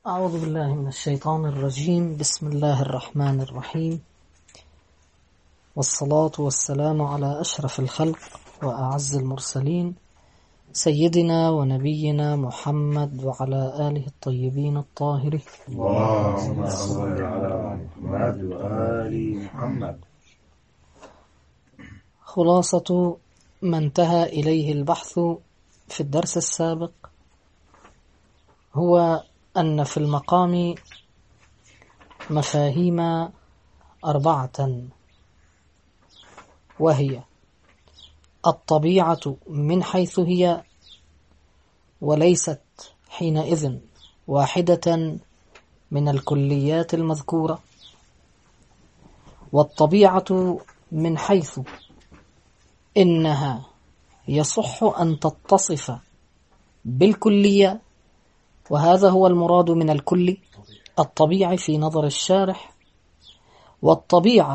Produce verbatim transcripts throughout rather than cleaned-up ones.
أعوذ بالله من الشيطان الرجيم. بسم الله الرحمن الرحيم، والصلاة والسلام على أشرف الخلق وأعز المرسلين سيدنا ونبينا محمد وعلى آله الطيبين الطاهرين. اللهم صل على محمد وآل محمد. خلاصة ما انتهى إليه البحث في الدرس السابق هو أن في المقام مفاهيم أربعة، وهي الطبيعة من حيث هي وليست حينئذ واحدة من الكليات المذكورة، والطبيعة من حيث إنها يصح أن تتصف بالكلية، وهذا هو المراد من الكل الطبيعي في نظر الشارح. والطبيعة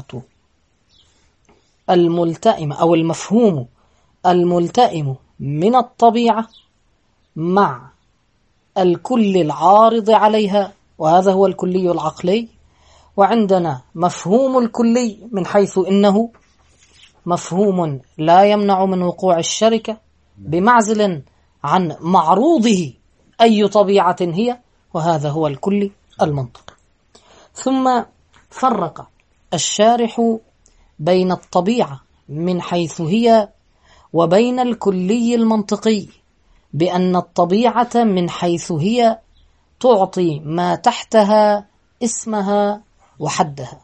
الملتئمة أو المفهوم الملتئم من الطبيعة مع الكل العارض عليها، وهذا هو الكلي العقلي. وعندنا مفهوم الكلي من حيث إنه مفهوم لا يمنع من وقوع الشركة بمعزل عن معروضه أي طبيعة هي، وهذا هو الكل المنطقي. ثم فرق الشارح بين الطبيعة من حيث هي وبين الكلي المنطقي بأن الطبيعة من حيث هي تعطي ما تحتها اسمها وحدها،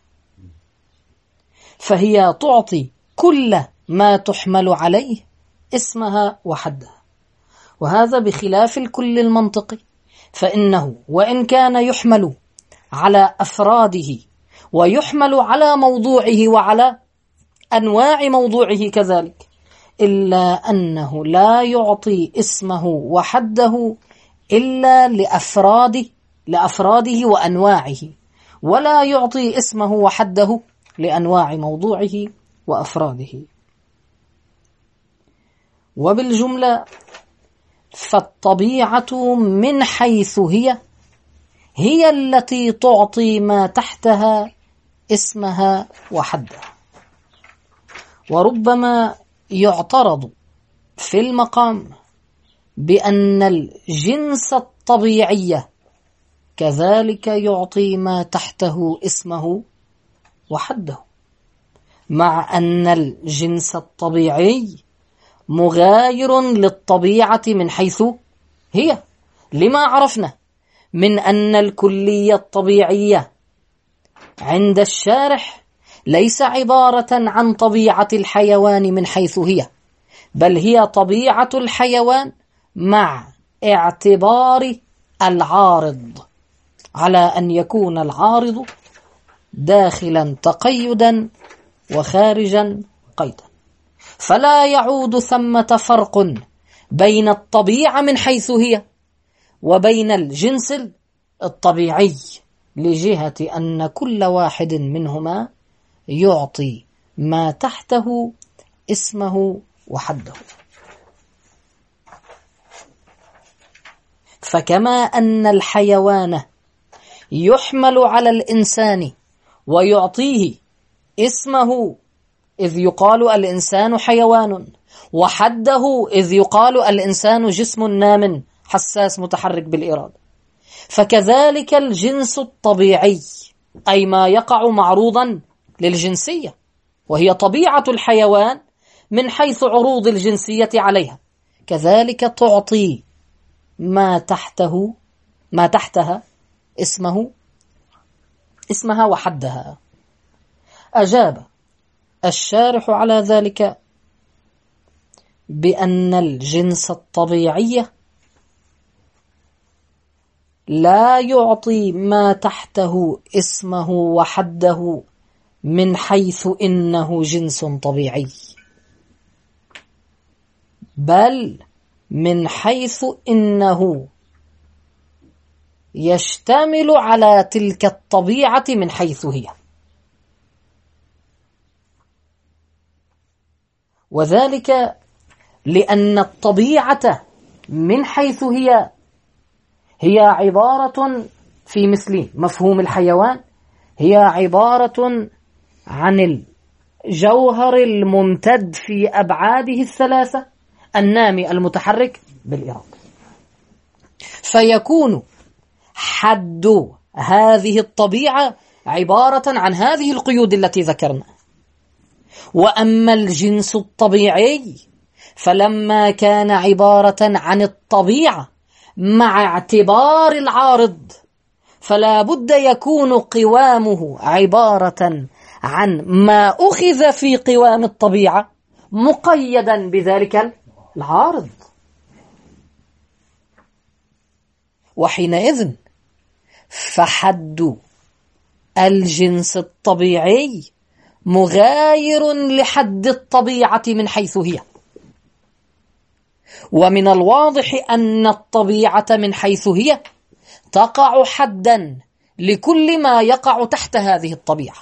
فهي تعطي كل ما تحمل عليه اسمها وحدها، وهذا بخلاف الكل المنطقي، فإنه وإن كان يحمل على أفراده ويحمل على موضوعه وعلى أنواع موضوعه كذلك، إلا أنه لا يعطي اسمه وحده إلا لأفراده لأفراده وأنواعه، ولا يعطي اسمه وحده لأنواع موضوعه وأفراده. وبالجملة فالطبيعة من حيث هي هي التي تعطي ما تحتها اسمها وحدها. وربما يعترض في المقام بأن الجنس الطبيعي كذلك يعطي ما تحته اسمه وحده، مع أن الجنس الطبيعي مغاير للطبيعة من حيث هي، لما عرفنا من أن الكلية الطبيعية عند الشارح ليس عبارة عن طبيعة الحيوان من حيث هي، بل هي طبيعة الحيوان مع اعتبار العارض، على أن يكون العارض داخلا تقيدا وخارجا قيدا، فلا يعود ثمة فرق بين الطبيعة من حيث هي وبين الجنس الطبيعي، لجهة أن كل واحد منهما يعطي ما تحته اسمه وحده. فكما أن الحيوان يحمل على الإنسان ويعطيه اسمه إذ يقال الإنسان حيوان، وحده إذ يقال الإنسان جسم نام حساس متحرك بالإرادة، فكذلك الجنس الطبيعي أي ما يقع معروضا للجنسية، وهي طبيعة الحيوان من حيث عروض الجنسية عليها، كذلك تعطي ما تحته ما تحتها اسمه اسمها وحدها. أجاب الشارح على ذلك بأن الجنس الطبيعي لا يعطي ما تحته اسمه وحده من حيث إنه جنس طبيعي، بل من حيث إنه يشتمل على تلك الطبيعة من حيث هي، وذلك لأن الطبيعة من حيث هي هي عبارة في مثل مفهوم الحيوان هي عبارة عن الجوهر الممتد في أبعاده الثلاثة النامي المتحرك بالإرادة، فيكون حد هذه الطبيعة عبارة عن هذه القيود التي ذكرنا. وأما الجنس الطبيعي فلما كان عبارة عن الطبيعة مع اعتبار العارض فلا بد يكون قوامه عبارة عن ما أخذ في قوام الطبيعة مقيدا بذلك العارض. وحينئذ فحد الجنس الطبيعي مغاير لحد الطبيعة من حيث هي، ومن الواضح أن الطبيعة من حيث هي تقع حدا لكل ما يقع تحت هذه الطبيعة،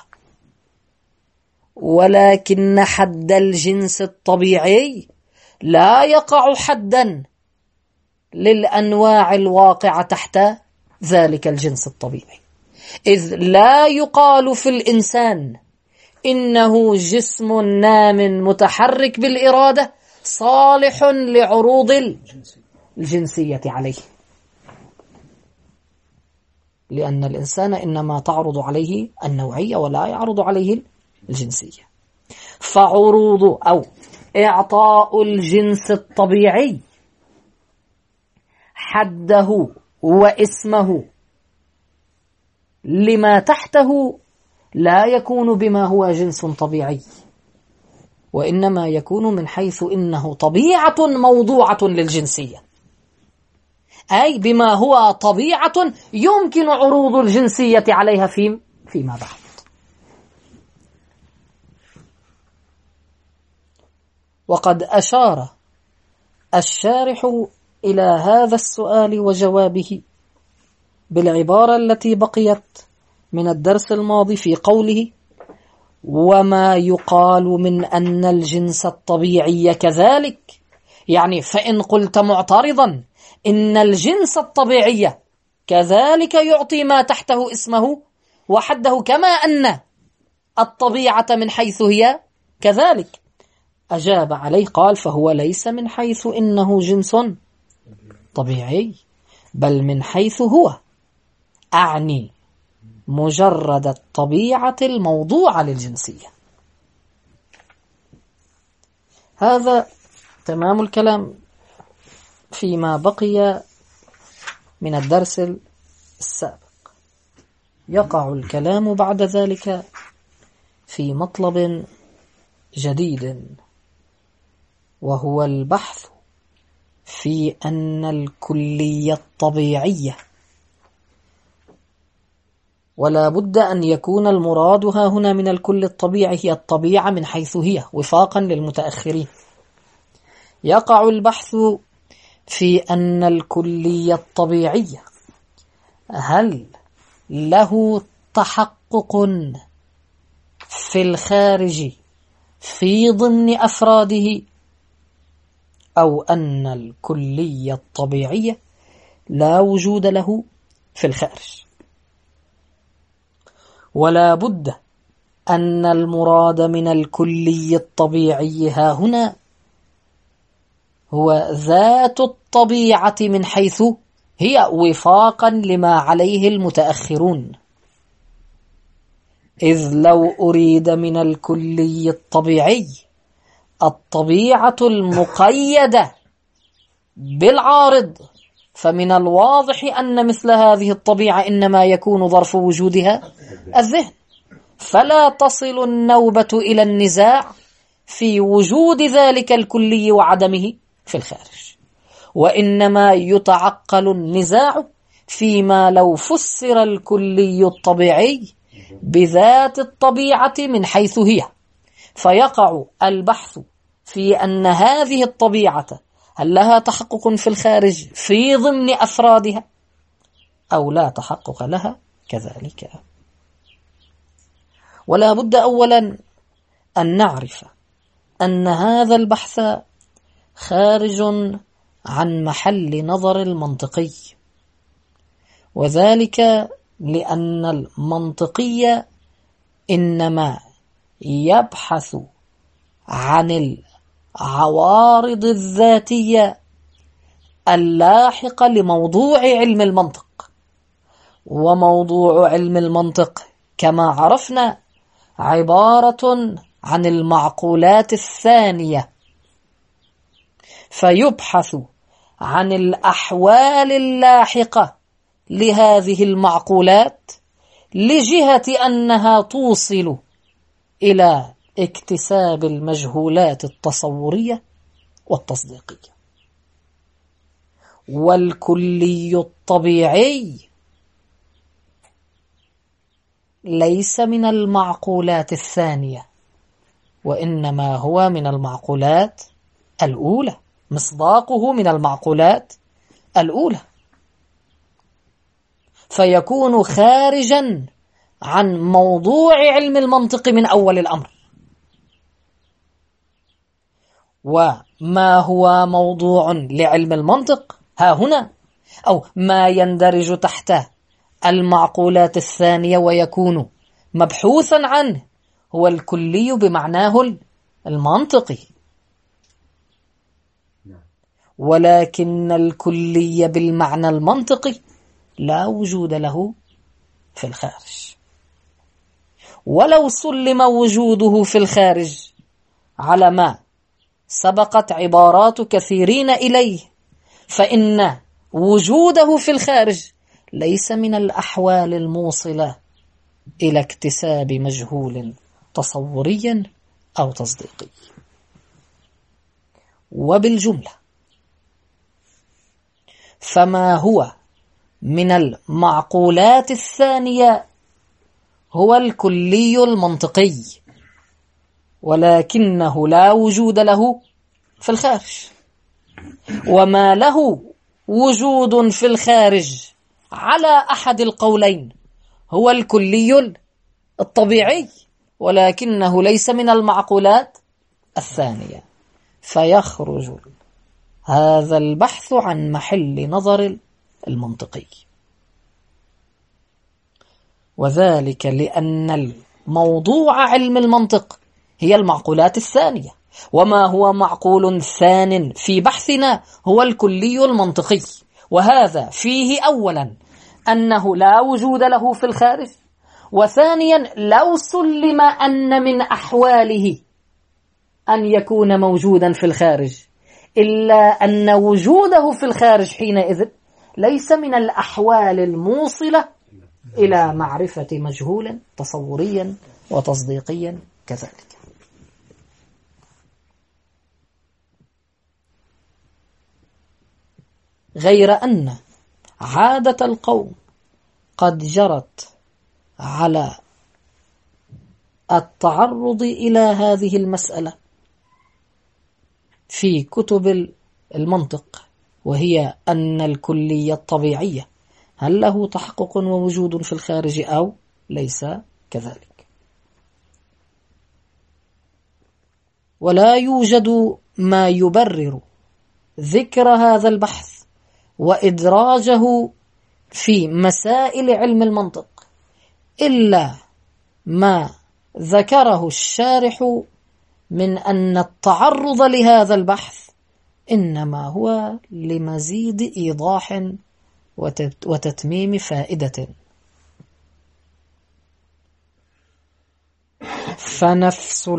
ولكن حد الجنس الطبيعي لا يقع حدا للأنواع الواقعة تحت ذلك الجنس الطبيعي، إذ لا يقال في الإنسان إنه جسم نام متحرك بالإرادة صالح لعروض الجنسية عليه، لأن الإنسان إنما تعرض عليه النوعية ولا يعرض عليه الجنسية. فعروض أو إعطاء الجنس الطبيعي حده واسمه لما تحته لا يكون بما هو جنس طبيعي، وإنما يكون من حيث إنه طبيعة موضوعة للجنسية، أي بما هو طبيعة يمكن عروض الجنسية عليها في فيما بعد. وقد أشار الشارح إلى هذا السؤال وجوابه بالعبارة التي بقيت من الدرس الماضي في قوله: وما يقال من أن الجنس الطبيعي كذلك، يعني فإن قلت معترضا إن الجنس الطبيعي كذلك يعطي ما تحته اسمه وحده كما أن الطبيعة من حيث هي كذلك، أجاب عليه قال: فهو ليس من حيث إنه جنس طبيعي، بل من حيث هو، أعني مجرد الطبيعة الموضوعة للجنسية. هذا تمام الكلام فيما بقي من الدرس السابق. يقع الكلام بعد ذلك في مطلب جديد، وهو البحث في أن الكلية الطبيعية، ولا بد أن يكون المراد ها هنا من الكل الطبيعي هي الطبيعة من حيث هي وفاقا للمتأخرين. يقع البحث في أن الكلية الطبيعية هل له تحقق في الخارج في ضمن أفراده، أو أن الكلية الطبيعية لا وجود له في الخارج. ولا بد أن المراد من الكلي الطبيعي ها هنا هو ذات الطبيعة من حيث هي وفاقا لما عليه المتأخرون، إذ لو أريد من الكلي الطبيعي الطبيعة المقيدة بالعارض فمن الواضح أن مثل هذه الطبيعة إنما يكون ظرف وجودها الذهن، فلا تصل النوبة إلى النزاع في وجود ذلك الكلي وعدمه في الخارج، وإنما يتعقل النزاع فيما لو فسر الكلي الطبيعي بذات الطبيعة من حيث هي، فيقع البحث في أن هذه الطبيعة هل لها تحقق في الخارج في ضمن أفرادها أو لا تحقق لها كذلك. ولا بد أولا أن نعرف أن هذا البحث خارج عن محل نظر المنطقي، وذلك لأن المنطقية إنما يبحث عن العوارض الذاتية اللاحقة لموضوع علم المنطق، وموضوع علم المنطق كما عرفنا عبارة عن المعقولات الثانية، فيبحث عن الأحوال اللاحقة لهذه المعقولات لجهة أنها توصل إلى اكتساب المجهولات التصورية والتصديقية. والكلي الطبيعي ليس من المعقولات الثانية، وإنما هو من المعقولات الأولى، مصداقه من المعقولات الأولى، فيكون خارجا عن موضوع علم المنطق من أول الأمر. وما هو موضوع لعلم المنطق ها هنا، أو ما يندرج تحت المعقولات الثانية ويكون مبحوثا عنه، هو الكلي بمعناه المنطقي، ولكن الكلي بالمعنى المنطقي لا وجود له في الخارج. ولو سلم وجوده في الخارج على ما سبقت عبارات كثيرين إليه، فإن وجوده في الخارج ليس من الأحوال الموصلة إلى اكتساب مجهول تصوري أو تصديقي. وبالجملة فما هو من المعقولات الثانية هو الكلي المنطقي، ولكنه لا وجود له في الخارج. وما له وجود في الخارج على أحد القولين هو الكلي الطبيعي، ولكنه ليس من المعقولات الثانية، فيخرج هذا البحث عن محل نظر المنطقي. وذلك لأن الموضوع علم المنطق هي المعقولات الثانية، وما هو معقول ثان في بحثنا هو الكلي المنطقي، وهذا فيه أولا أنه لا وجود له في الخارج، وثانيا لو سلم أن من أحواله أن يكون موجودا في الخارج، إلا أن وجوده في الخارج حينئذ ليس من الأحوال الموصلة إلى معرفة مجهول تصوريا وتصديقيا كذلك. غير أن عادة القوم قد جرت على التعرض إلى هذه المسألة في كتب المنطق، وهي أن الكلية الطبيعية هل له تحقق ووجود في الخارج أو ليس كذلك. ولا يوجد ما يبرر ذكر هذا البحث وإدراجه في مسائل علم المنطق إلا ما ذكره الشارح من أن التعرض لهذا البحث إنما هو لمزيد إيضاح وتتميم فائدة. فنفس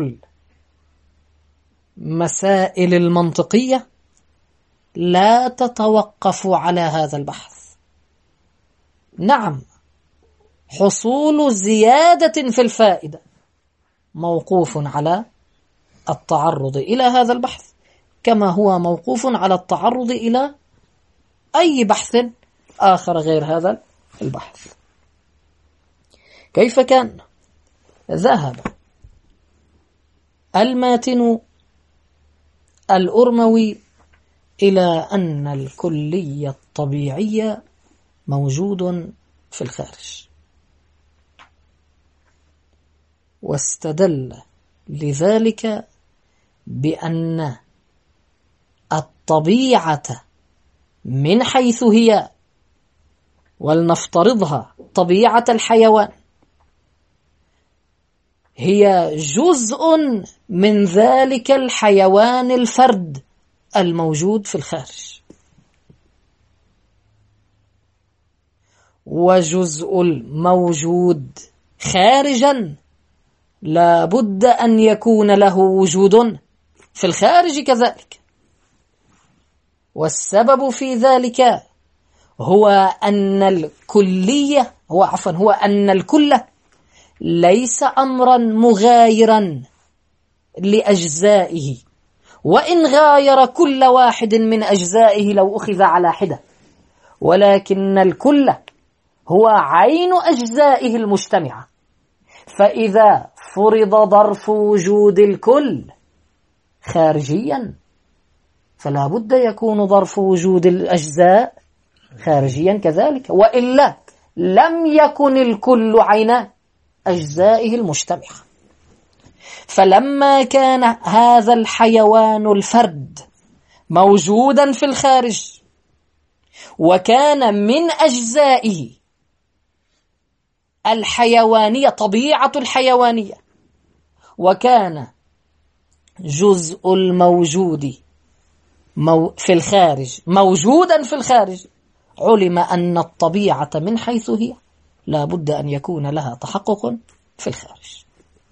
المسائل المنطقية لا تتوقف على هذا البحث. نعم، حصول زيادة في الفائدة موقوف على التعرض إلى هذا البحث، كما هو موقوف على التعرض إلى أي بحث آخر غير هذا البحث. كيف كان؟ ذهب الماتن الأرموي إلى أن الكلية الطبيعية موجود في الخارج، واستدل لذلك بأن الطبيعة من حيث هي ولنفترضها طبيعة الحيوان هي جزء من ذلك الحيوان الفرد الموجود في الخارج، وجزء الموجود خارجا لا بد أن يكون له وجود في الخارج كذلك. والسبب في ذلك هو أن الكلية هو عفوا هو أن الكل ليس أمرا مغايرا لأجزائه، وإن غاير كل واحد من أجزائه لو أخذ على حدة، ولكن الكل هو عين أجزائه المجتمعة. فإذا فرض ظرف وجود الكل خارجيا فلا بد يكون ظرف وجود الأجزاء خارجيا كذلك، وإلا لم يكن الكل عين أجزائه المجتمعة. فلما كان هذا الحيوان الفرد موجودا في الخارج وكان من أجزائه الحيوانية طبيعة الحيوانية، وكان جزء الموجود في الخارج موجودا في الخارج، علم أن الطبيعة من حيث هي لا بد أن يكون لها تحقق في الخارج.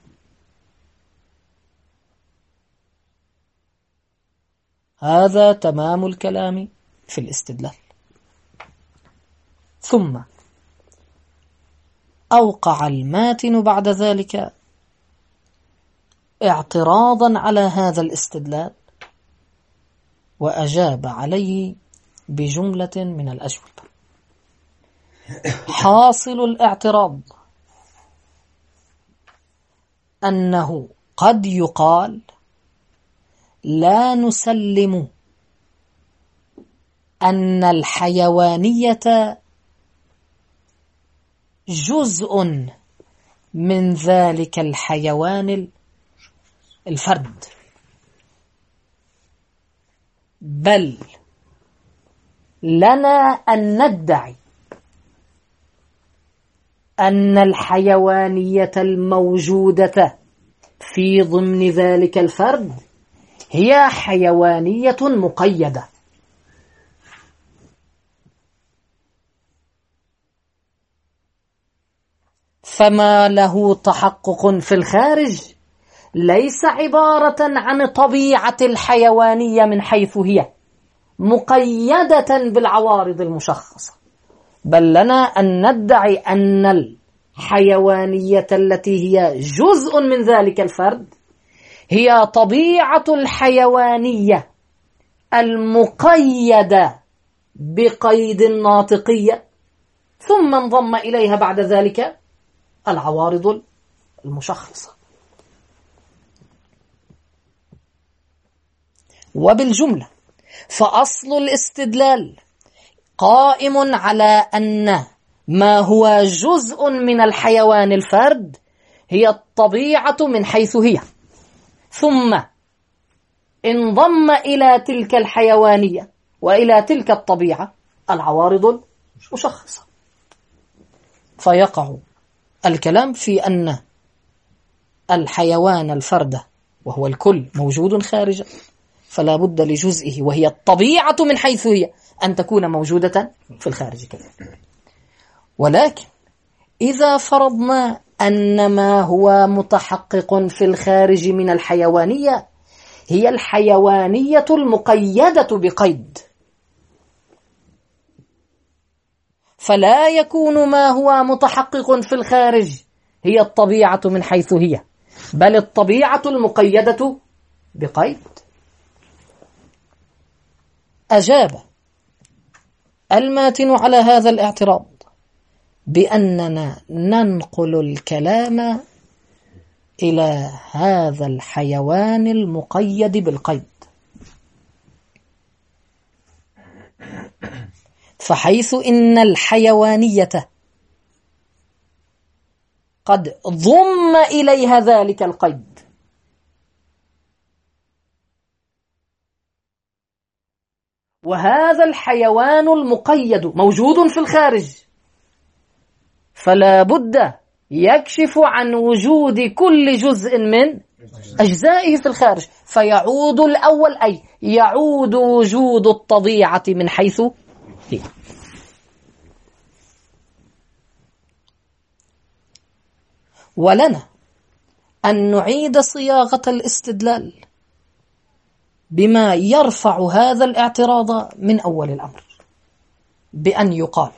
هذا تمام الكلام في الاستدلال. ثم أوقع الماتن بعد ذلك اعتراضا على هذا الاستدلال، وأجاب عليه بجملة من الأجوبة. حاصل الاعتراض أنه قد يقال لا نسلم أن الحيوانية جزء من ذلك الحيوان الفرد، بل لنا أن ندعي أن الحيوانية الموجودة في ضمن ذلك الفرد هي حيوانية مقيدة. فما له تحقق في الخارج ليس عبارة عن طبيعة الحيوانية من حيث هي مقيدة بالعوارض المشخصة، بل لنا أن ندعي أن الحيوانية التي هي جزء من ذلك الفرد هي طبيعة الحيوانية المقيدة بقيد الناطقية، ثم انضم إليها بعد ذلك العوارض المشخصة. وبالجملة فأصل الاستدلال قائم على أن ما هو جزء من الحيوان الفرد هي الطبيعة من حيث هي، ثم انضم إلى تلك الحيوانية وإلى تلك الطبيعة العوارض المشخصة. فيقع الكلام في أن الحيوان الفرد وهو الكل موجود خارجا، فلا بد لجزئه وهي الطبيعة من حيث هي أن تكون موجودة في الخارج كذلك. ولكن إذا فرضنا أن ما هو متحقق في الخارج من الحيوانية هي الحيوانية المقيدة بقيد، فلا يكون ما هو متحقق في الخارج هي الطبيعة من حيث هي، بل الطبيعة المقيدة بقيد. أجاب الماتن على هذا الاعتراض بأننا ننقل الكلام إلى هذا الحيوان المقيد بالقيد، فحيث إن الحيوانية قد ضم إليها ذلك القيد، وهذا الحيوان المقيد موجود في الخارج فلا بد يكشف عن وجود كل جزء من أجزائه في الخارج، فيعود الأول أي يعود وجود الطبيعة من حيث هي. ولنا أن نعيد صياغة الاستدلال بما يرفع هذا الاعتراض من أول الأمر، بأن يقال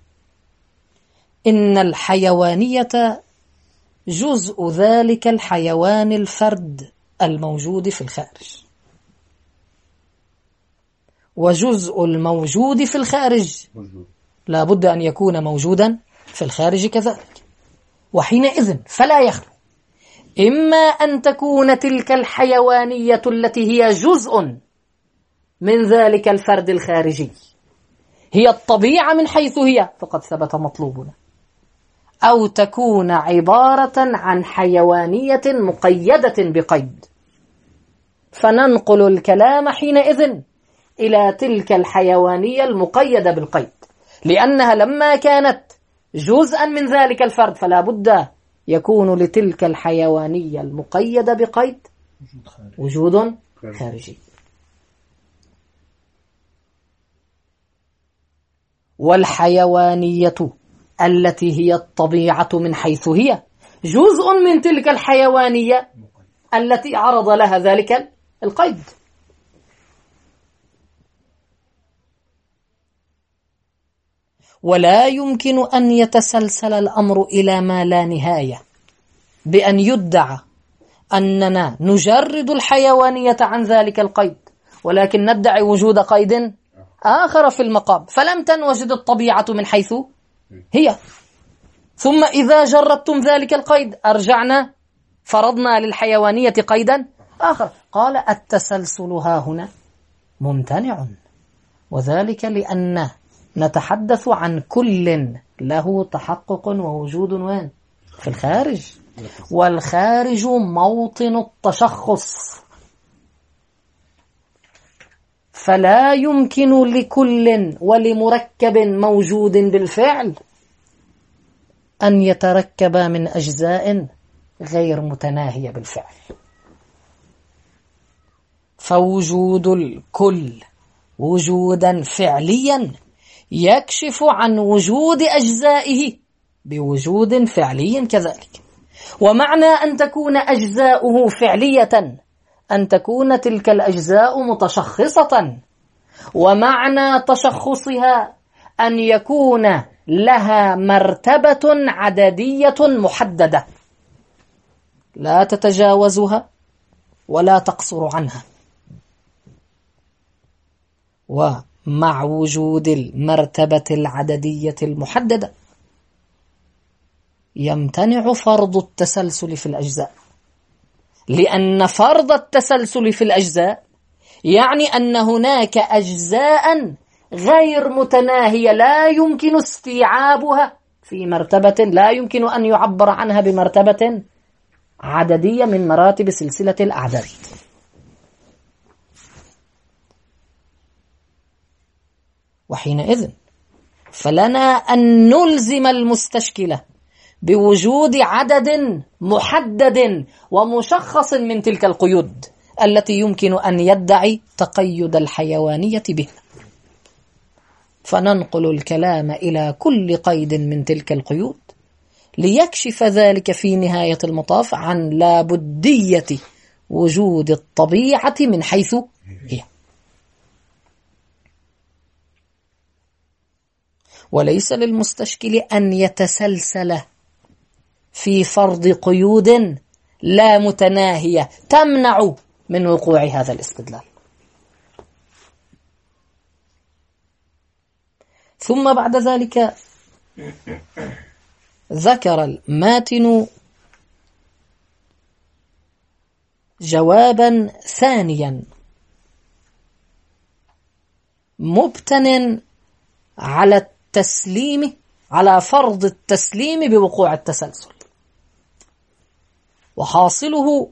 إن الحيوانية جزء ذلك الحيوان الفرد الموجود في الخارج، وجزء الموجود في الخارج لا بد أن يكون موجودا في الخارج كذلك. وحينئذ فلا يخلو إما أن تكون تلك الحيوانية التي هي جزء من ذلك الفرد الخارجي هي الطبيعة من حيث هي، فقد ثبت مطلوبنا، أو تكون عبارة عن حيوانية مقيدة بقيد، فننقل الكلام حينئذ إلى تلك الحيوانية المقيدة بالقيد، لأنها لما كانت جزءا من ذلك الفرد فلا بد يكون لتلك الحيوانية المقيدة بقيد وجود خارجي. والحيوانية التي هي الطبيعة من حيث هي جزء من تلك الحيوانية التي عرض لها ذلك القيد. ولا يمكن أن يتسلسل الأمر إلى ما لا نهاية بأن يدعى أننا نجرد الحيوانية عن ذلك القيد، ولكن ندعي وجود قيد آخر في المقام، فلم تنوجد الطبيعة من حيث هي. ثم إذا جردتم ذلك القيد أرجعنا فرضنا للحيوانية قيدا آخر. قال التسلسل ها هنا ممتنع، وذلك لأن نتحدث عن كل له تحقق ووجود وين؟ في الخارج، والخارج موطن التشخص، فلا يمكن لكل ولمركب موجود بالفعل أن يتركب من أجزاء غير متناهية بالفعل. فوجود الكل وجودا فعليا يكشف عن وجود أجزائه بوجود فعلي كذلك. ومعنى أن تكون أجزاؤه فعلية أن تكون تلك الأجزاء متشخصة، ومعنى تشخصها أن يكون لها مرتبة عددية محددة لا تتجاوزها ولا تقصر عنها. ومع وجود المرتبة العددية المحددة يمتنع فرض التسلسل في الأجزاء، لأن فرض التسلسل في الأجزاء يعني أن هناك أجزاء غير متناهية لا يمكن استيعابها في مرتبة، لا يمكن أن يعبر عنها بمرتبة عددية من مراتب سلسلة الأعداد. وحينئذ فلنا أن نلزم المستشكلة بوجود عدد محدد ومشخص من تلك القيود التي يمكن أن يدعي تقيد الحيوانية بها، فننقل الكلام إلى كل قيد من تلك القيود ليكشف ذلك في نهاية المطاف عن لابدية وجود الطبيعة من حيث هي. وليس للمستشكل أن يتسلسل في فرض قيود لا متناهية تمنع من وقوع هذا الاستدلال. ثم بعد ذلك ذكر الماتن جوابا ثانيا مبتن على التسليم على فرض التسليم بوقوع التسلسل، وحاصله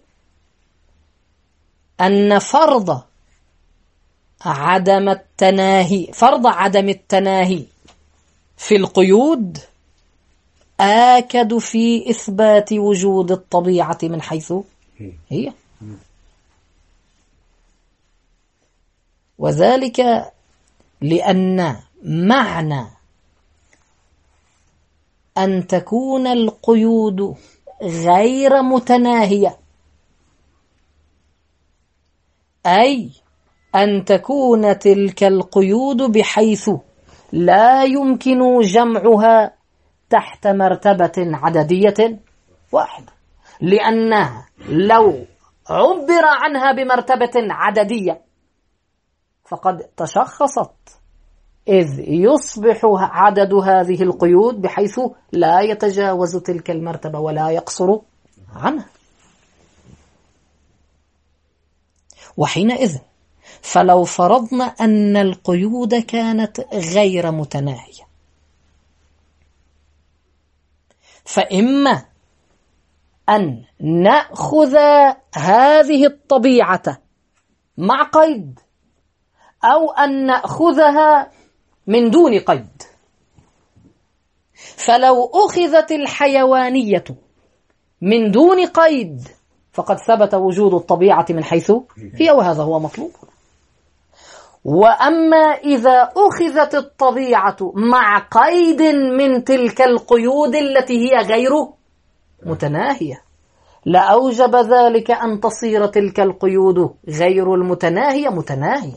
أن فرض عدم التناهي فرض عدم التناهي في القيود آكد في إثبات وجود الطبيعة من حيث هي، وذلك لأن معنى أن تكون القيود غير متناهية، أي أن تكون تلك القيود بحيث لا يمكن جمعها تحت مرتبة عددية واحدة، لأنها لو عبر عنها بمرتبة عددية فقد تشخصت، إذ يصبح عدد هذه القيود بحيث لا يتجاوز تلك المرتبة ولا يقصر عنها. وحينئذ فلو فرضنا أن القيود كانت غير متناهية، فإما أن نأخذ هذه الطبيعة مع قيد، أو أن نأخذها من دون قيد. فلو أخذت الحيوانية من دون قيد فقد ثبت وجود الطبيعة من حيث هي، وهذا هو مطلوب. وأما إذا أخذت الطبيعة مع قيد من تلك القيود التي هي غير متناهية، لأوجب ذلك أن تصير تلك القيود غير المتناهية متناهية.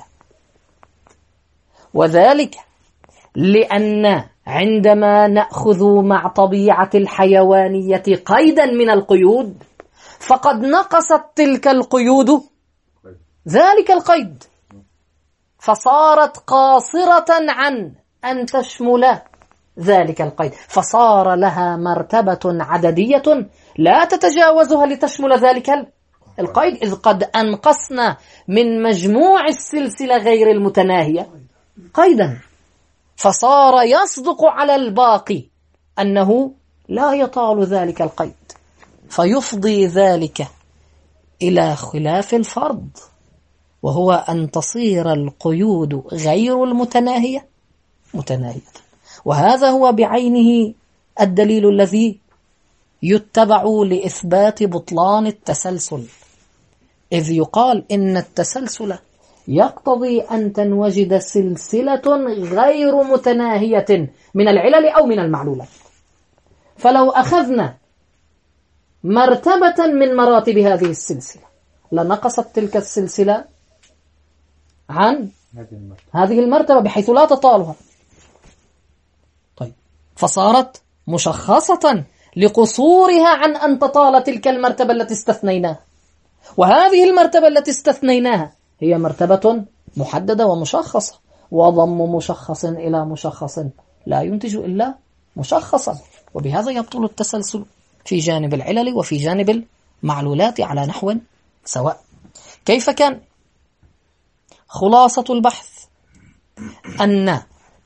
وذلك لأن عندما نأخذ مع طبيعة الحيوانية قيدا من القيود فقد نقصت تلك القيود ذلك القيد، فصارت قاصرة عن أن تشمل ذلك القيد، فصار لها مرتبة عددية لا تتجاوزها لتشمل ذلك القيد، إذ قد أنقصنا من مجموع السلسلة غير المتناهية قيدا، فصار يصدق على الباقي أنه لا يطال ذلك القيد، فيفضي ذلك إلى خلاف الفرض، وهو أن تصير القيود غير المتناهية متناهية. وهذا هو بعينه الدليل الذي يتبع لإثبات بطلان التسلسل، إذ يقال إن التسلسل يقتضي أن تنوجد سلسلة غير متناهية من العلل أو من المعلولات. فلو أخذنا مرتبة من مراتب هذه السلسلة لنقصت تلك السلسلة عن هذه المرتبة بحيث لا تطالها، طيب فصارت مشخصة لقصورها عن أن تطال تلك المرتبة التي استثنيناها، وهذه المرتبة التي استثنيناها هي مرتبة محددة ومشخصة، وضم مشخص إلى مشخص لا ينتج إلا مشخصا، وبهذا يبطل التسلسل في جانب العلل وفي جانب المعلولات على نحو سواء. كيف كان؟ خلاصة البحث أن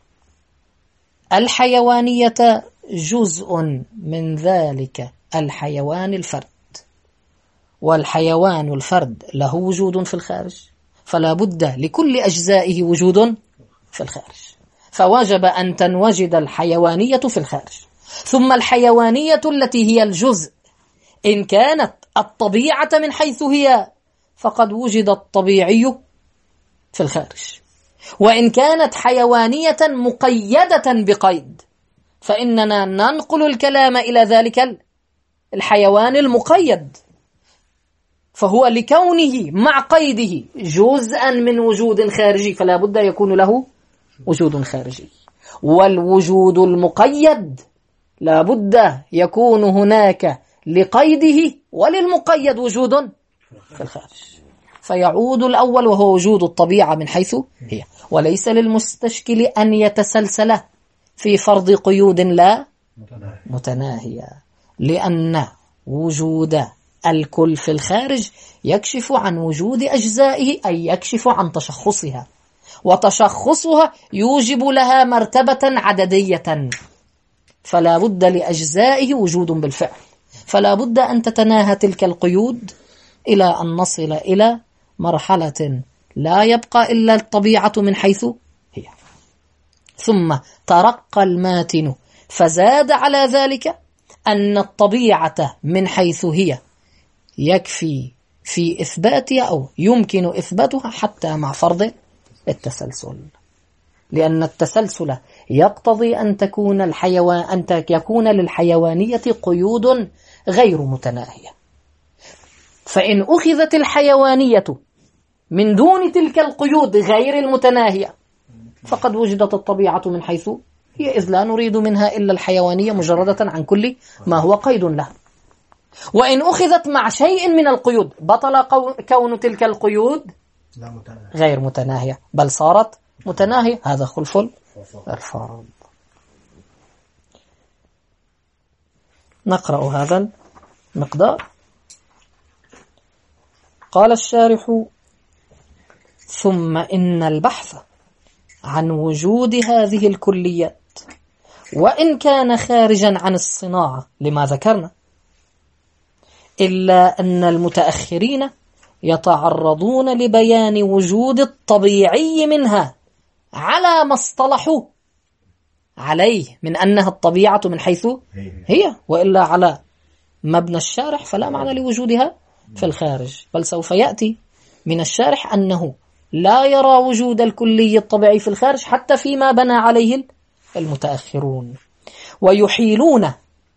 الحيوانية جزء من ذلك الحيوان الفرد، والحيوان الفرد له وجود في الخارج، فلا بد لكل أجزائه وجود في الخارج، فوجب أن تنوجد الحيوانية في الخارج. ثم الحيوانية التي هي الجزء إن كانت الطبيعة من حيث هي فقد وجد الطبيعي في الخارج، وإن كانت حيوانية مقيدة بقيد فإننا ننقل الكلام إلى ذلك الحيوان المقيد، فهو لكونه مع قيده جزءا من وجود خارجي فلا بد يكون له وجود خارجي، والوجود المقيد لا بد يكون هناك لقيده وللمقيد وجود في الخارج، فيعود الأول وهو وجود الطبيعة من حيث هي. وليس للمستشكل أن يتسلسل في فرض قيود لا متناهية، لأن وجود الكل في الخارج يكشف عن وجود أجزائه، أي يكشف عن تشخصها، وتشخصها يوجب لها مرتبة عددية، فلا بد لأجزائه وجود بالفعل، فلا بد أن تتناهى تلك القيود إلى أن نصل إلى مرحلة لا يبقى إلا الطبيعة من حيث هي. ثم ترقى الماتن فزاد على ذلك أن الطبيعة من حيث هي يكفي في إثباتها أو يمكن إثباتها حتى مع فرض التسلسل، لأن التسلسل يقتضي أن تكون الحيوان أن يكون للحيوانية قيود غير متناهية. فإن أخذت الحيوانية من دون تلك القيود غير المتناهية فقد وجدت الطبيعة من حيث هي، إذ لا نريد منها إلا الحيوانية مجردة عن كل ما هو قيد له. وإن أخذت مع شيء من القيود بطل كون تلك القيود غير متناهية بل صارت متناهية. هذا خلف الفرض. نقرأ هذا المقدار. قال الشارح: ثم إن البحث عن وجود هذه الكليات وإن كان خارجا عن الصناعة لما ذكرنا، إلا أن المتأخرين يتعرضون لبيان وجود الطبيعي منها على ما اصطلحوا عليه من أنها الطبيعة من حيث هي، وإلا على مبنى الشارح فلا معنى لوجودها في الخارج. بل سوف يأتي من الشارح أنه لا يرى وجود الكلي الطبيعي في الخارج حتى فيما بنى عليه المتأخرون، ويحيلون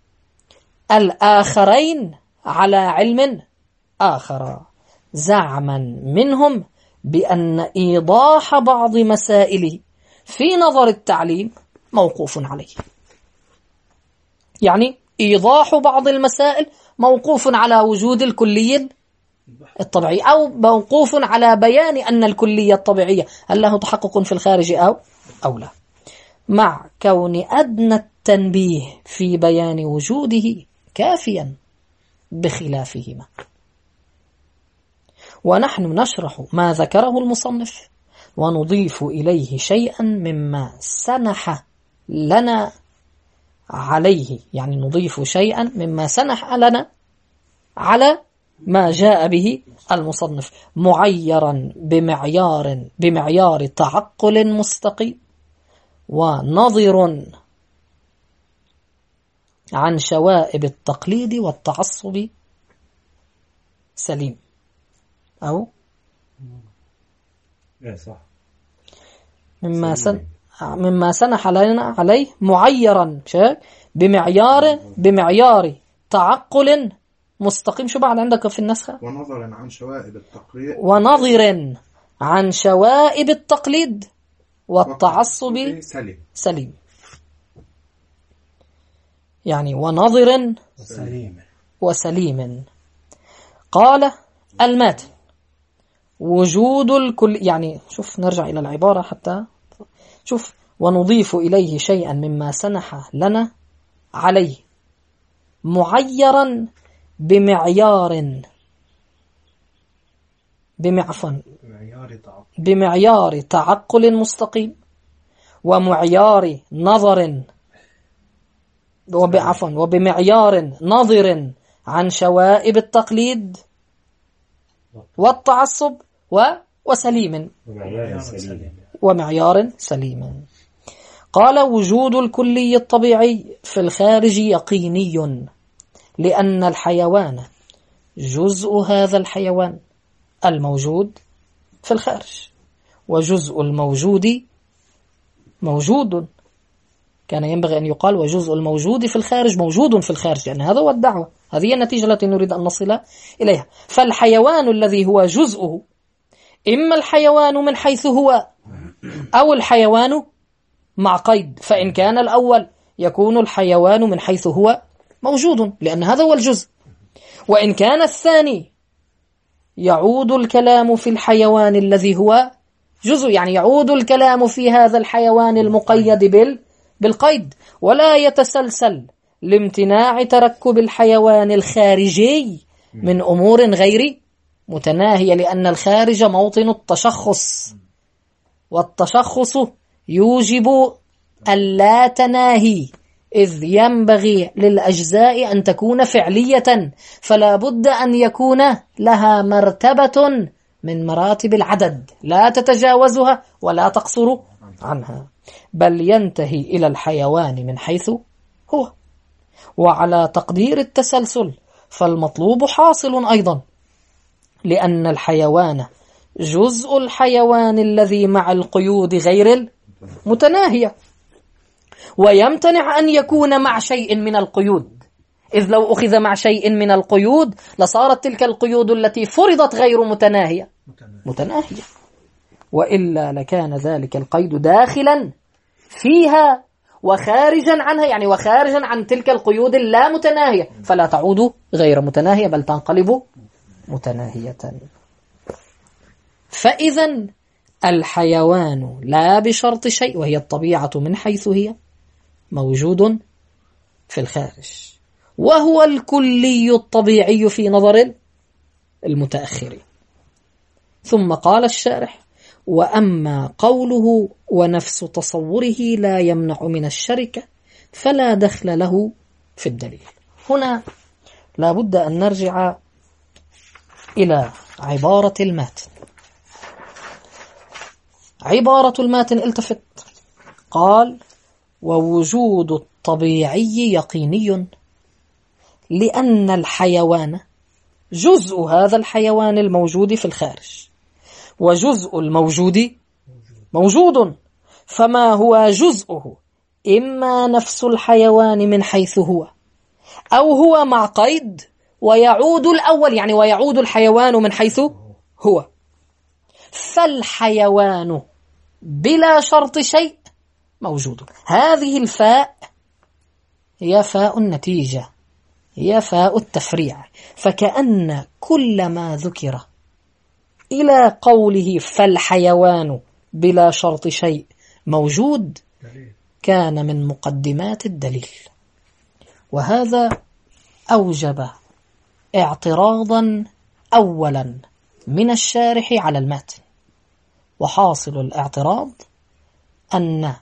الآخرين على علم آخر زعما منهم بأن إيضاح بعض مسائله في نظر التعليم موقوف عليه. يعني إيضاح بعض المسائل موقوف على وجود الكلي الطبيعي، أو موقوف على بيان أن الكلية الطبيعية هل له تحقق في الخارج أو أو لا، مع كون أدنى التنبيه في بيان وجوده كافيا بخلافهما. ونحن نشرح ما ذكره المصنف ونضيف إليه شيئا مما سنح لنا عليه، يعني نضيف شيئا مما سنح لنا على ما جاء به المصنف معيرا بمعيار بمعيار تعقل مستقيم ونظر عن شوائب التقليد والتعصب سليم. أو مما سن مما سنح لنا عليه معيرا بمعيار بمعيار تعقل مستقيم. شو بعد عندك في النسخة؟ ونظر عن شوائب التقليد ونظر عن شوائب التقليد والتعصب سليم. سليم يعني ونظر سليم وسليم. قال الماتن وجود الكل، يعني شوف نرجع إلى العبارة حتى شوف، ونضيف إليه شيئا مما سنح لنا عليه معيرا بمعيار بمعفن بمعيار تعقل مستقيم ومعيار نظر وبعفوا وبمعيار نظر عن شوائب التقليد والتعصب و وسليم ومعيار سليم. قال وجود الكلي الطبيعي في الخارج يقيني، لأن الحيوان جزء هذا الحيوان الموجود في الخارج، وجزء الموجود موجود، كان ينبغي أن يقال وجزء الموجود في الخارج موجود في الخارج، لأن هذا هو الدعوة، هذه النتيجة التي نريد أن نصل إليها. فالحيوان الذي هو جزءه إما الحيوان من حيث هو أو الحيوان مع قيد، فإن كان الأول يكون الحيوان من حيث هو موجود لأن هذا هو الجزء، وإن كان الثاني يعود الكلام في الحيوان الذي هو جزء، يعني يعود الكلام في هذا الحيوان المقيد بال بالقيد، ولا يتسلسل لامتناع تركب الحيوان الخارجي من أمور غير متناهية، لأن الخارج موطن التشخص، والتشخص يوجب اللا تناهي، إذ ينبغي للأجزاء أن تكون فعلية، فلا بد أن يكون لها مرتبة من مراتب العدد لا تتجاوزها ولا تقصر عنها، بل ينتهي إلى الحيوان من حيث هو. وعلى تقدير التسلسل فالمطلوب حاصل أيضا، لأن الحيوان جزء الحيوان الذي مع القيود غير المتناهية، ويمتنع أن يكون مع شيء من القيود، إذ لو أخذ مع شيء من القيود لصارت تلك القيود التي فرضت غير متناهية متناهية، وإلا لكان ذلك القيد داخلا فيها وخارجا عنها، يعني وخارجا عن تلك القيود اللا متناهية، فلا تعود غير متناهية بل تنقلب متناهية. فإذا الحيوان لا بشرط شيء، وهي الطبيعة من حيث هي، موجود في الخارج، وهو الكلي الطبيعي في نظر المتأخرين. ثم قال الشارح: وأما قوله ونفس تصوره لا يمنع من الشركة فلا دخل له في الدليل. هنا لا بد أن نرجع إلى عبارة الماتن. عبارة الماتن التفت، قال: ووجود الطبيعي يقيني، لأن الحيوان جزء هذا الحيوان الموجود في الخارج، وجزء الموجود موجود، فما هو جزءه إما نفس الحيوان من حيث هو، أو هو مع قيد ويعود الأول، يعني ويعود الحيوان من حيث هو. فالحيوان بلا شرط شيء موجود. هذه الفاء هي فاء النتيجة، هي فاء التفريع، فكأن كل ما ذكر إلى قوله فالحيوان بلا شرط شيء موجود كان من مقدمات الدليل، وهذا أوجب اعتراضا أولا من الشارح على الماتن. وحاصل الاعتراض أن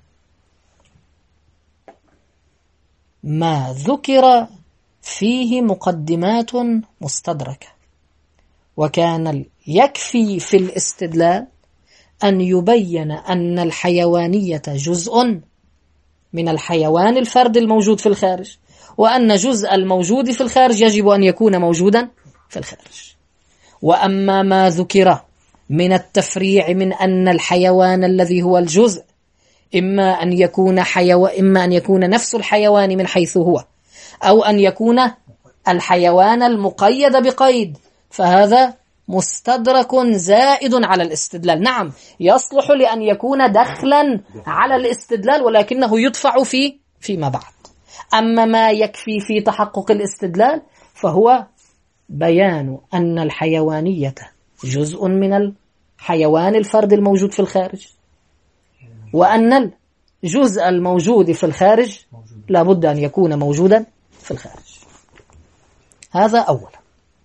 ما ذكر فيه مقدمات مستدركة، وكان يكفي في الاستدلال أن يبين أن الحيوانية جزء من الحيوان الفرد الموجود في الخارج، وأن جزء الموجود في الخارج يجب أن يكون موجودا في الخارج. وأما ما ذكر من التفريع من أن الحيوان الذي هو الجزء إما أن يكون حيو... إما أن يكون نفس الحيوان من حيث هو، أو أن يكون الحيوان المقيد بقيد، فهذا مستدرك زائد على الاستدلال. نعم يصلح لأن يكون دخلا على الاستدلال، ولكنه يدفع في فيما بعد. أما ما يكفي في تحقق الاستدلال فهو بيان أن الحيوانية جزء من الحيوان الفرد الموجود في الخارج، وأن الجزء الموجود في الخارج لا بد أن يكون موجودا في الخارج. هذا أولا.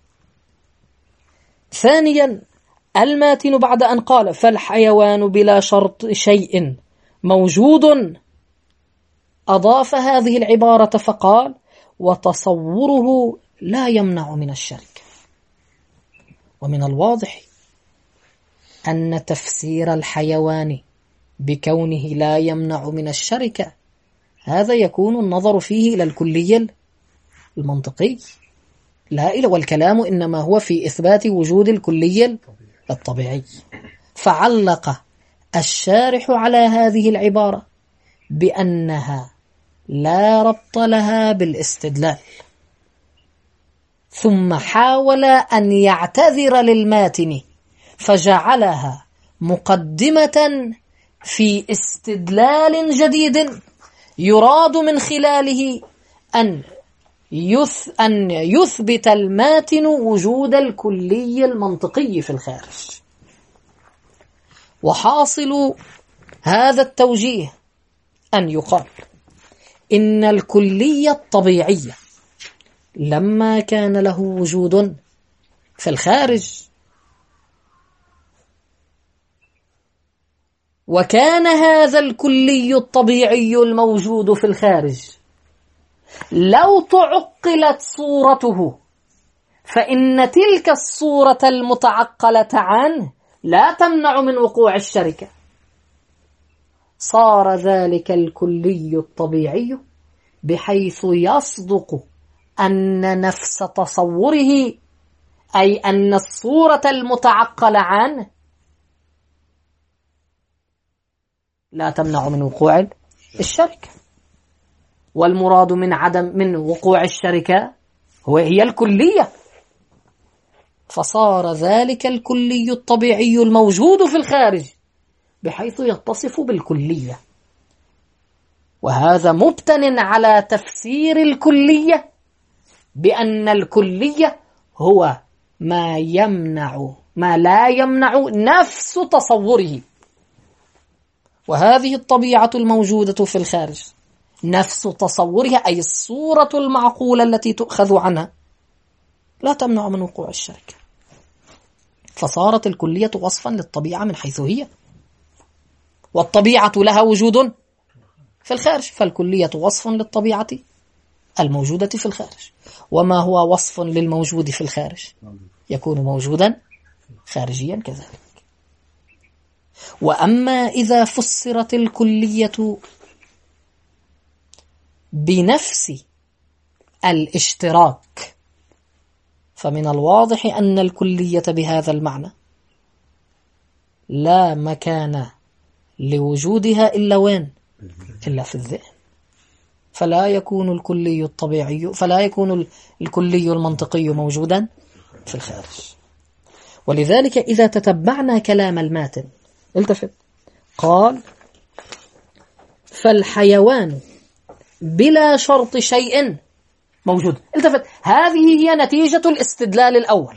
ثانيا، الماتن بعد أن قال فالحيوان بلا شرط شيء موجود أضاف هذه العبارة فقال وتصوره لا يمنع من الشرك. ومن الواضح أن تفسير الحيوان بكونه لا يمنع من الشركة هذا يكون النظر فيه إلى الكلي المنطقي لا إلى، والكلام إنما هو في إثبات وجود الكلي الطبيعي. فعلق الشارح على هذه العبارة بأنها لا ربط لها بالاستدلال، ثم حاول أن يعتذر للماتن فجعلها مقدمة في استدلال جديد يراد من خلاله أن يث أن يثبت الماتن وجود الكلي المنطقي في الخارج. وحاصل هذا التوجيه أن يقال إن الكلية الطبيعية لما كان له وجود في الخارج وكان هذا الكلي الطبيعي الموجود في الخارج لو تعقلت صورته فإن تلك الصورة المتعقلة عنه لا تمنع من وقوع الشركة، صار ذلك الكلي الطبيعي بحيث يصدق أن نفس تصوره، أي أن الصورة المتعقل عنه لا تمنع من وقوع الشركة. والمراد من عدم من وقوع الشركة هو هي الكلية، فصار ذلك الكلي الطبيعي الموجود في الخارج بحيث يتصف بالكلية. وهذا مبتن على تفسير الكلية بأن الكلية هو ما يمنع ما لا يمنع نفس تصوره. وهذه الطبيعة الموجودة في الخارج نفس تصورها، أي الصورة المعقولة التي تؤخذ عنها، لا تمنع من وقوع الشركة. فصارت الكلية وصفا للطبيعة من حيث هي، والطبيعة لها وجود في الخارج، فالكلية وصف للطبيعة الموجودة في الخارج. وما هو وصف للموجود في الخارج يكون موجودا خارجيا كذلك. وأما إذا فسرت الكلية بنفس الاشتراك فمن الواضح أن الكلية بهذا المعنى لا مكان لوجودها إلا وين؟ إلا في الذهن. فلا يكون الكلي الطبيعي فلا يكون الكلي المنطقي موجودا في الخارج. ولذلك إذا تتبعنا كلام الماتن التفت، قال: فالحيوان بلا شرط شيء موجود. التفت، هذه هي نتيجة الاستدلال الأول،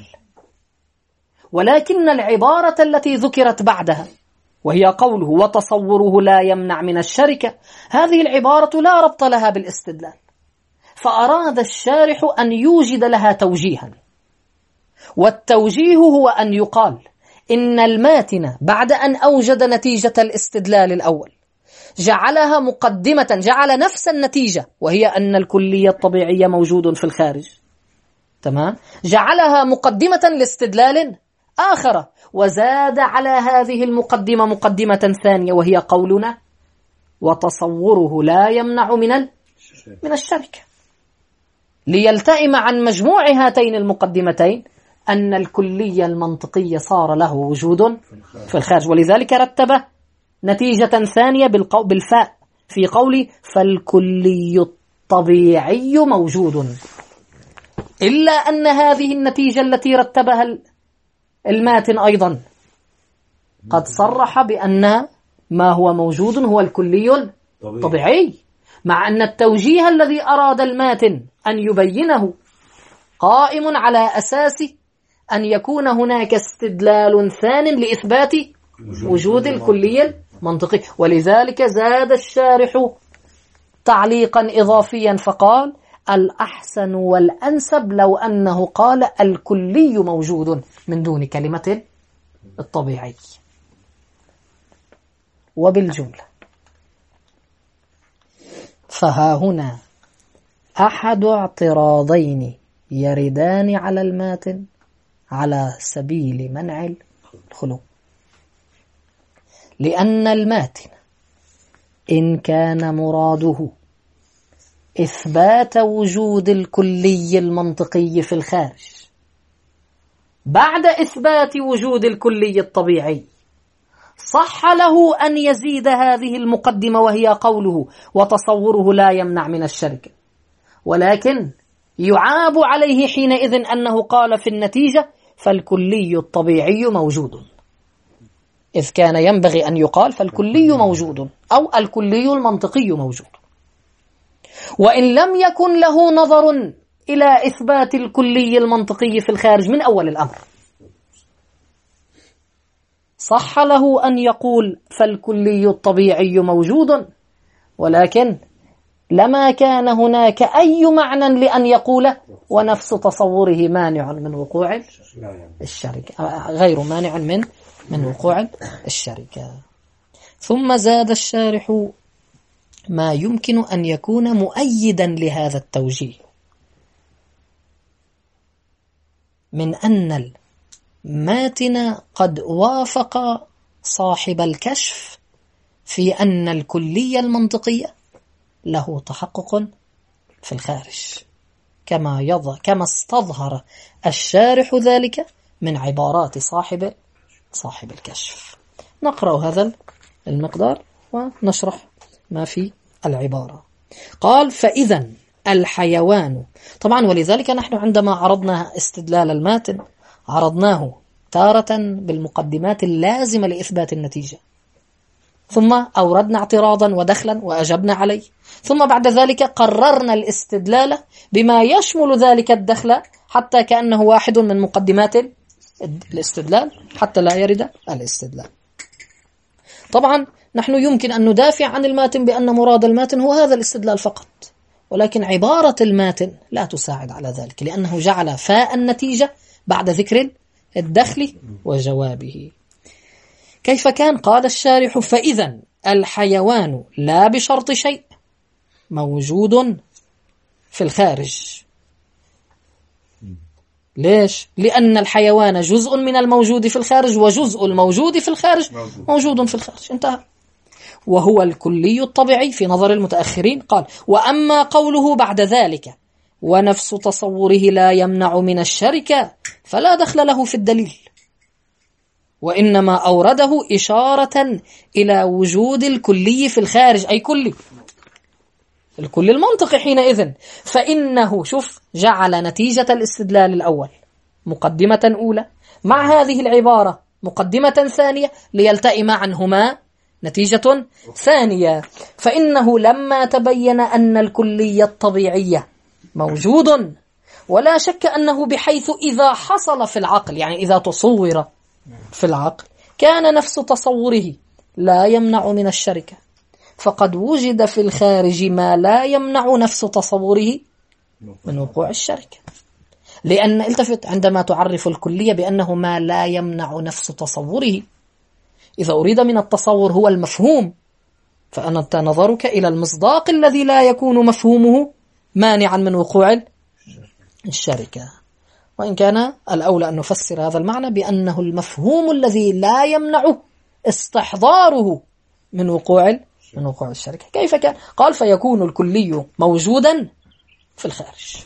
ولكن العبارة التي ذكرت بعدها وهي قوله وتصوره لا يمنع من الشركة، هذه العبارة لا ربط لها بالاستدلال، فأراد الشارح أن يوجد لها توجيها. والتوجيه هو أن يقال إن الماتن بعد أن أوجد نتيجة الاستدلال الأول جعلها مقدمة، جعل نفس النتيجة وهي أن الكلية الطبيعية موجود في الخارج، تمام، جعلها مقدمة لاستدلال آخر، وزاد على هذه المقدمة مقدمة ثانية وهي قولنا وتصوره لا يمنع من من الشركة، ليلتئم عن مجموع هاتين المقدمتين أن الكلية المنطقية صار له وجود في الخارج. ولذلك رتب نتيجة ثانية بالفاء في قول فالكلي الطبيعي موجود، إلا أن هذه النتيجة التي رتبها الماتن أيضا قد صرح بأن ما هو موجود هو الكلي الطبيعي، مع أن التوجيه الذي أراد الماتن أن يبينه قائم على أساس أن يكون هناك استدلال ثان لإثبات وجود الكلي المنطقي. ولذلك زاد الشارح تعليقا إضافيا فقال الأحسن والأنسب لو أنه قال الكلي موجود من دون كلمة الطبيعي. وبالجملة فها هنا أحد اعتراضين يردان على الماتن على سبيل منع الخلو، لأن الماتن إن كان مراده إثبات وجود الكلي المنطقي في الخارج بعد إثبات وجود الكلي الطبيعي، صح له أن يزيد هذه المقدمة وهي قوله وتصوره لا يمنع من الشركة، ولكن يعاب عليه حينئذ أنه قال في النتيجة فالكلي الطبيعي موجود، إذ كان ينبغي أن يقال فالكلي موجود أو الكلي المنطقي موجود. وإن لم يكن له نظر إلى إثبات الكلي المنطقي في الخارج من أول الأمر، صح له أن يقول فالكلي الطبيعي موجود، ولكن لما كان هناك أي معنى لأن يقول ونفس تصوره مانع من وقوع الشركة، غير مانع من من وقوع الشركة. ثم زاد الشارح ما يمكن أن يكون مؤيدا لهذا التوجيه من أن الماتن قد وافق صاحب الكشف في أن الكلية المنطقية له تحقق في الخارج، كما يظهر كما استظهر الشارح ذلك من عبارات صاحب صاحب الكشف. نقرأ هذا المقدار ونشرح ما في العبارة. قال: فإذا الحيوان، طبعا ولذلك نحن عندما عرضنا استدلال الماتن عرضناه تارة بالمقدمات اللازمة لإثبات النتيجة، ثم أوردنا اعتراضا ودخلا وأجبنا عليه، ثم بعد ذلك قررنا الاستدلال بما يشمل ذلك الدخل حتى كأنه واحد من مقدمات الاستدلال حتى لا يرد الاستدلال. طبعا نحن يمكن أن ندافع عن الماتن بأن مراد الماتن هو هذا الاستدلال فقط، ولكن عبارة الماتن لا تساعد على ذلك، لأنه جعل فاء النتيجة بعد ذكر الدخل وجوابه. كيف كان؟ قال الشارح: فإذا الحيوان لا بشرط شيء موجود في الخارج. ليش؟ لأن الحيوان جزء من الموجود في الخارج، وجزء الموجود في الخارج موجود في الخارج، انتهى. وهو الكلي الطبيعي في نظر المتأخرين. قال: وأما قوله بعد ذلك ونفس تصوره لا يمنع من الشركة فلا دخل له في الدليل، وإنما أورده إشارة إلى وجود الكلي في الخارج، أي كلي الكل المنطقي حينئذ. فإنه شوف جعل نتيجة الاستدلال الأول مقدمة أولى مع هذه العبارة مقدمة ثانية ليلتئم عنهما نتيجة ثانية. فإنه لما تبين أن الكلية الطبيعية موجود، ولا شك أنه بحيث إذا حصل في العقل، يعني إذا تصور في العقل، كان نفس تصوره لا يمنع من الشركة، فقد وجد في الخارج ما لا يمنع نفس تصوره من وقوع الشركة. لأن التفت عندما تعرف الكلية بأنه ما لا يمنع نفس تصوره، إذا أريد من التصور هو المفهوم، فأنت نظرك إلى المصداق الذي لا يكون مفهومه مانعا من وقوع الشركة. وإن كان الأولى أن نفسر هذا المعنى بأنه المفهوم الذي لا يمنع استحضاره من وقوع من وقوع الشركة. كيف كان؟ قال: فيكون الكلي موجودا في الخارج.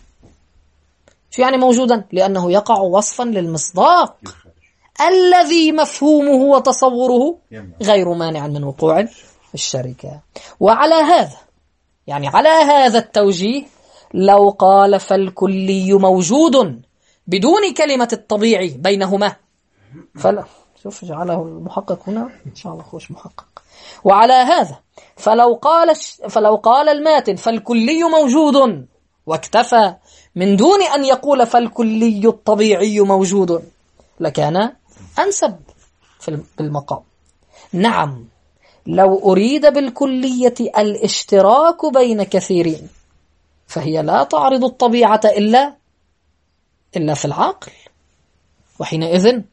شو يعني موجودا؟ لأنه يقع وصفا للمصداق الذي مفهومه وتصوره غير مانع من وقوع الشركة. وعلى هذا، يعني على هذا التوجيه، لو قال فالكلي موجود بدون كلمة الطبيعي بينهما فلا. شوف جعله المحقق هنا إن شاء الله خوش محقق. وعلى هذا فلو قال فلو قال الماتن فالكلي موجود واكتفى من دون أن يقول فالكلي الطبيعي موجود لكان أنسب في المقام. نعم، لو أريد بالكلية الاشتراك بين كثيرين فهي لا تعرض الطبيعة إلا إلا في العقل، وحينئذ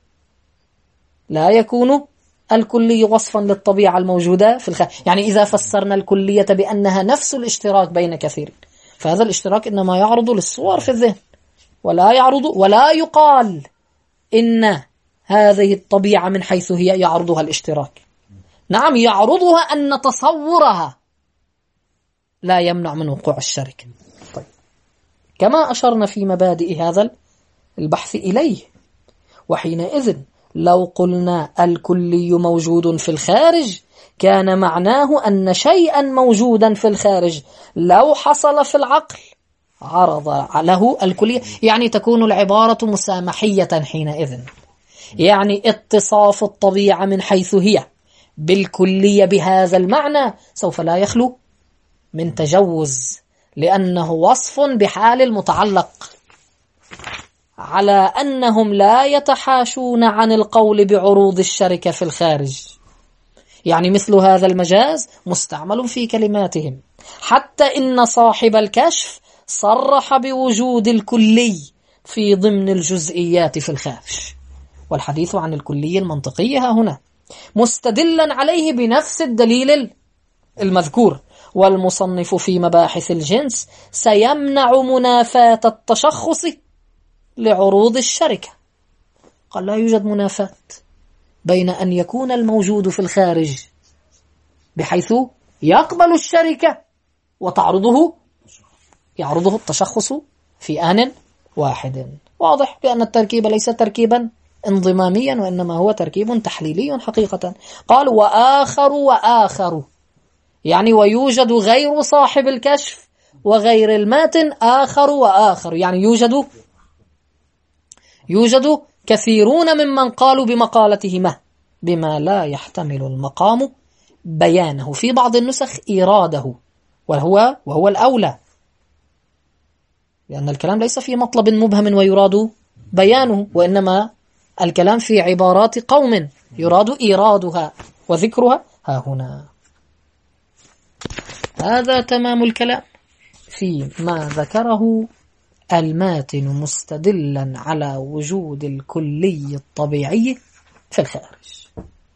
لا يكون الكلي وصفا للطبيعة الموجودة في الخارج. يعني إذا فسرنا الكلية بأنها نفس الاشتراك بين كثيرين، فهذا الاشتراك إنما يعرض للصور في الذهن، ولا يعرض ولا يقال إن هذه الطبيعة من حيث هي يعرضها الاشتراك. نعم، يعرضها أن تصورها لا يمنع من وقوع الشركة. طيب، كما أشرنا في مبادئ هذا البحث إليه. وحينئذ لو قلنا الكلي موجود في الخارج كان معناه أن شيئا موجودا في الخارج لو حصل في العقل عرض له الكلية، يعني تكون العبارة مسامحية حينئذ، يعني اتصاف الطبيعة من حيث هي بالكلية بهذا المعنى سوف لا يخلو من تجوز، لأنه وصف بحال المتعلق، على أنهم لا يتحاشون عن القول بعروض الشركة في الخارج. يعني مثل هذا المجاز مستعمل في كلماتهم، حتى إن صاحب الكشف صرح بوجود الكلي في ضمن الجزئيات في الخارج، والحديث عن الكلي المنطقي ها هنا مستدلا عليه بنفس الدليل المذكور. والمصنف في مباحث الجنس سيمنع منافاة التشخص لعروض الشركة. قال لا يوجد منافاة بين أن يكون الموجود في الخارج بحيث يقبل الشركة وتعرضه يعرضه التشخص في آن واحد. واضح بأن التركيب ليس تركيبا انضماميا وإنما هو تركيب تحليلي حقيقة. قال وآخر وآخر، يعني ويوجد غير صاحب الكشف وغير الماتن آخر وآخر، يعني يوجد يوجد كثيرون ممن قالوا بمقالتهما بما لا يحتمل المقام بيانه، في بعض النسخ إيراده، وهو وهو الأولى، لأن الكلام ليس في مطلب مبهم ويراد بيانه، وإنما الكلام في عبارات قوم يراد إيرادها وذكرها ها هنا. هذا تمام الكلام في ما ذكره الماتن مستدلا على وجود الكلي الطبيعي في الخارج.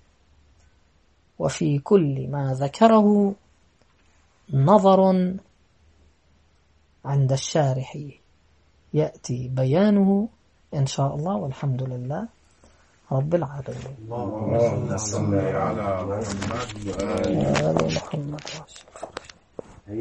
وفي كل ما ذكره نظر عند الشارح يأتي بيانه إن شاء الله، والحمد لله رب العالمين. اللهم صل على محمد وآل محمد.